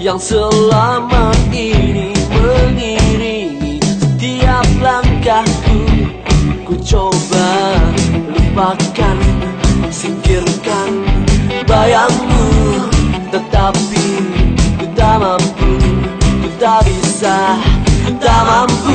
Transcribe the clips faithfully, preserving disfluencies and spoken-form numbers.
yang selama ini mengiringi setiap langkahku. Ku coba lupakan, singkirkan bayangmu, tetapi ku tak mampu, ku tak bisa, ku tak mampu.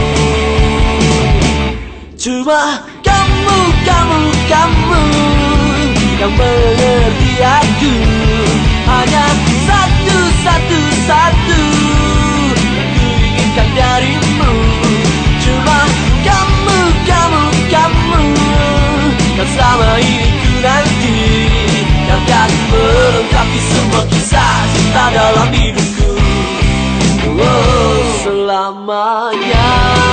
Cuma kamu, kamu, kamu yang mengerti aku. Hanya satu, satu, satu yang ku inginkan darimu. Cuma kamu, kamu, kamu yang selama ini ku nanti, yang akan melengkapi semua kisah cinta dalam hidupku. Oh, selamanya.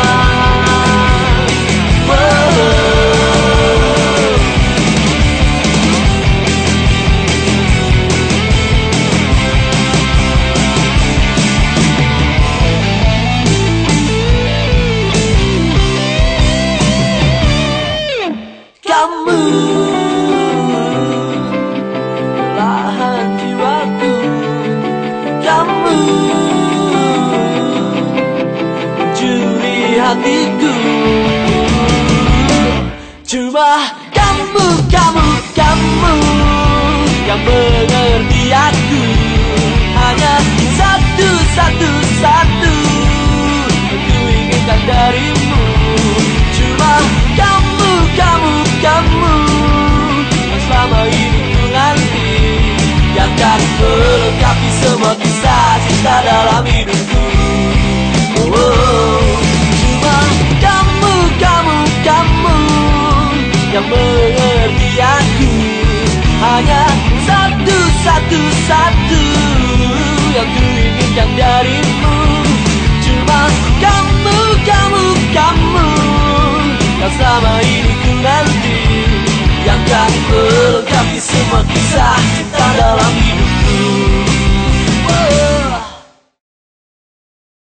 Kamu lahan jiwaku, kamu mencuri hatiku. Cuma kamu, kamu, kamu yang mengerti aku. Hanya satu, satu, satu yang ku inginkan darimu. Cuma kamu, kamu, kamu yang selama ini ku nanti, yang akan melengkapi semua kisah cinta dalam hidupku. Oh, cuma kamu, kamu, kamu yang mengerti aku. Hanya satu, satu, satu yang ku inginkan darimu. Cuma kamu, kamu, kamu yang selama ini ku nanti, yang akan melengkapi semua kisah cinta dalam hidup.